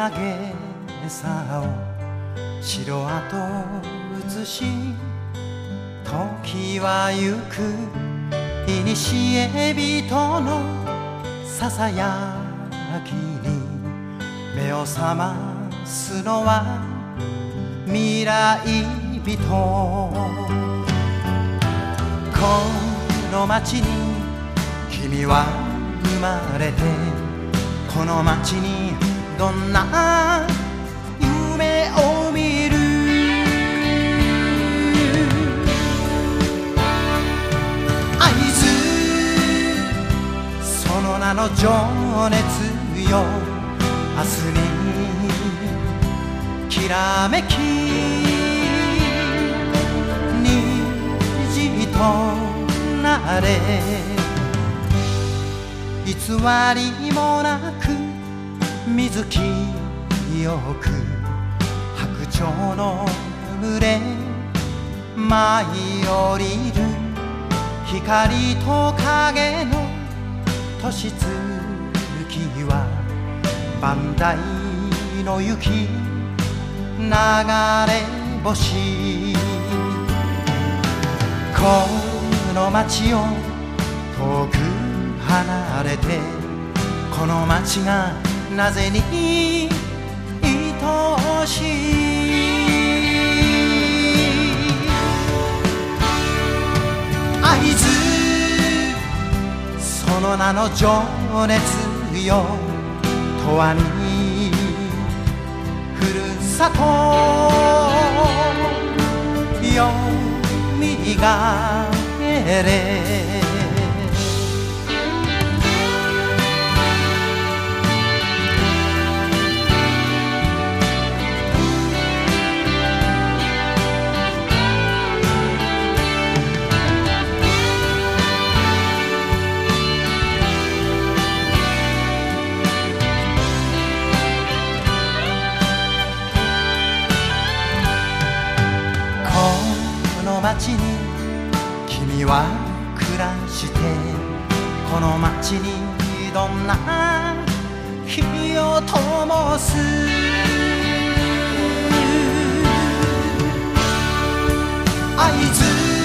影さを城跡映し、時はゆくいにしえ人のささやきに目を覚ますのは未来人。この街に君は生まれて、この街にどんな夢を見る。会津その名の情熱よ、明日にきらめき虹となれ、偽りもなく水清く白鳥の群れ舞い降りる、光と影の年月は磐梯の雪流れ星。この街を遠く離れて、この街がなぜに愛しい。会津その名の情熱よ、永遠にふるさとよみがえれ。この街に君は暮らして、この街にどんな日を灯す。会津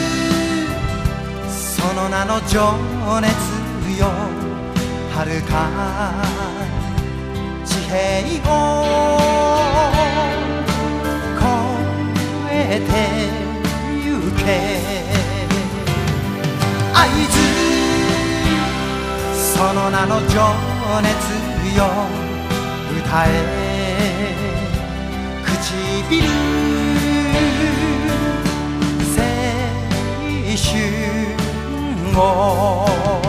その名の情熱よ、遥か地平を越えてゆけ。会津その名の情熱よ、歌え唇青春を。